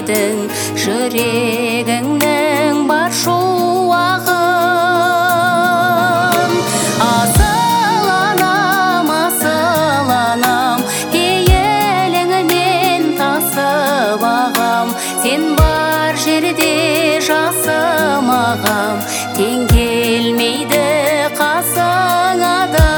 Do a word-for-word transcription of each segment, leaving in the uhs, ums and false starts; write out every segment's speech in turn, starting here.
келмейдің жүрегіңнің бар шуағын. Асыл анам, асыл анам, пейіліңнен тасып ағам, сен бар жерде жасым ағам, тең келмейді қасыңа да.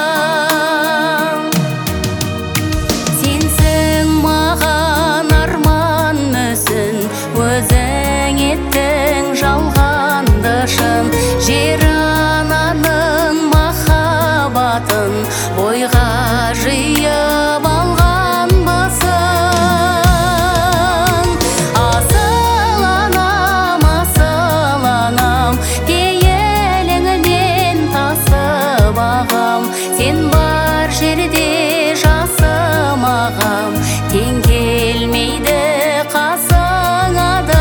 Сенсің маған арман мүсін, өзің еттің жалғанды шын, жер ананың махаббатын бойға жиып алғанбысың. Асыл анам, асыл анам, пейіліңнен тасып ағам, сен бар жерде жасым ағам, тең келмейді қасыңа да.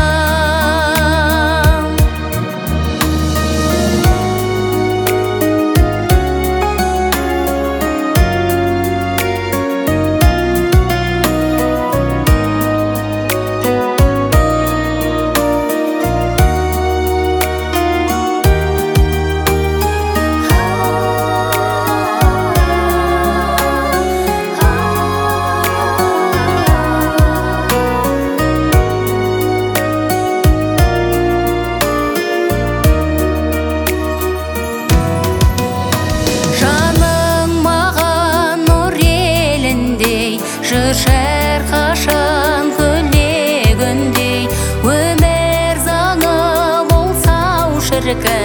Жүршер қашан күлегіндей, өмір заңы болса шіркін,